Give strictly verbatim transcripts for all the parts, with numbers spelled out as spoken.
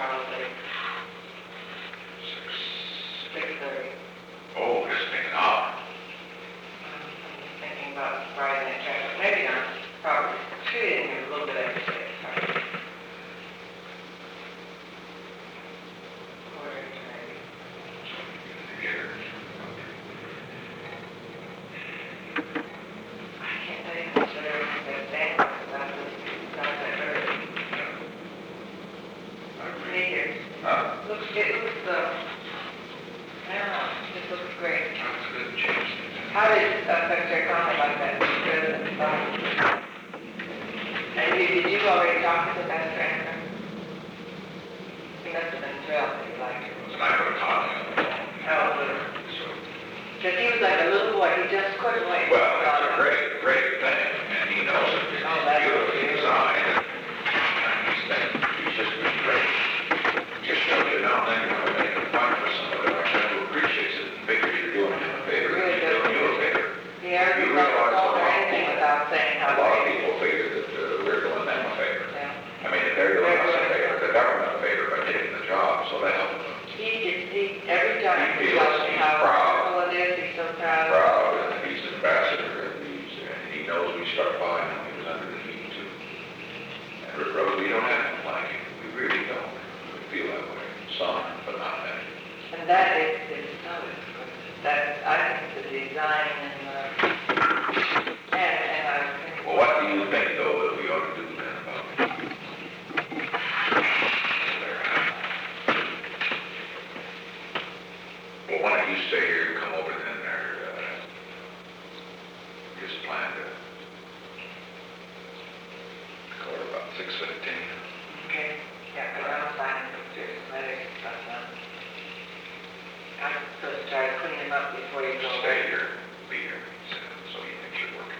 probably six thirty. Oh, just take an hour. I'm thinking about riding that traffic, maybe not, probably, shooting a little bit after six, probably. Quarter to maybe. Here. I can't tell you how much better that band was, because I was not that early. Me here. Huh? Looks, it looks, uh, I don't know, it looks great. That's good change. How did it affect your comment like that? Good and fun. And you, did you already talk to the best friend? He must have been thrilled that he liked it. And I put a comment on the phone. Oh, good. So, Because he was like a little boy, he just couldn't wait. well, it's a great, great thing, and he knows it. It's Oh, that's beautifully designed. And he's been, he's just been great. Just shows you now, then you're going to make a point for somebody like that who appreciates it and figures you're doing him a favor, and he's doing you a favor. He ever You told realize or a lot- anything without saying A how lot of great. people figure that uh, we're doing them a favor. Yeah. I mean, they're doing us a favor, the government a favor by taking the job, so that helps them. He, did- he, every time He he feels tells me he's how proud. wonderful it is, he's so proud. Proud, and he's an ambassador, and he's, and he knows we start buying him, he was under the heat too. And Rick Rose, we don't have him like him, we really don't. We feel that way, some, but not many. And that is, is so exquisite. That, I think the design and the, and, and I think. Well, what do you think, though, that we ought to do then about it? Well, why don't you stay here and come over then, or, uh, just plan to call it about six fifteen. Okay, yeah, because I'm signing pictures, letters, and stuff, so. I'm supposed to try to clean them up before you go Stay away. here, be here, so so you think you're working.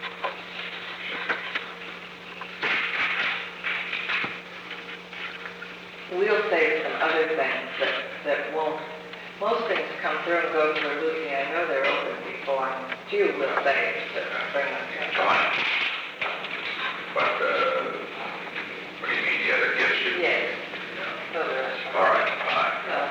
We'll save some other things that, that won't, most things come through and go through Lucy. I know they're open before, and a few will save to bring them to. Fine. But, uh,